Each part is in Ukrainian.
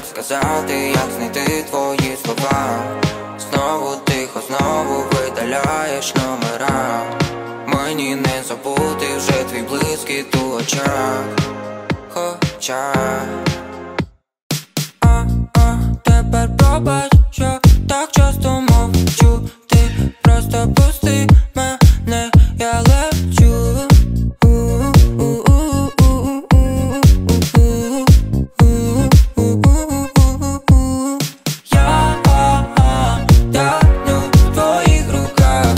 сказати, як знайти твої слова. Знову тихо, знову видаляєш номера. Мені не забути вже твій блискіт у очах. Хоча тепер пробач, що так часто мовчу. Ти просто пусти мене, я лечу. Я таю в твоїх руках,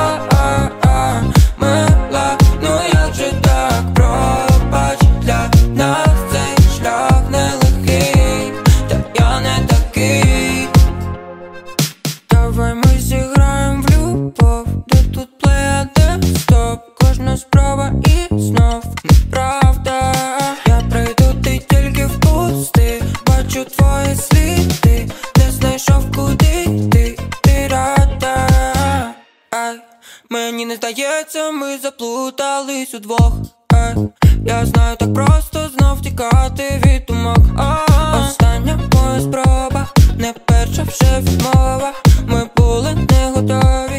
мила, ну як же так, пробач, для нас цей шлях нелегкий, та я не такий. Давай ми зіграєм в любов, де тут плей, а де стоп. Кожна справа і знов неправда. Я прийду, ти тільки впусти. Бачу твої сліди, не знайшов, куди йти. Ти рада, ай, мені не здається, ми заплутались удвох. Я знаю, так просто знов тікати від думок. Остання моя спроба, не перша вже відмова. Ми були не готові,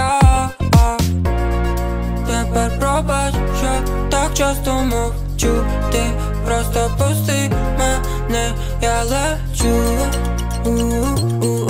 тепер пробач, що так часто мовчу. Ти просто пусти мене, я лечу.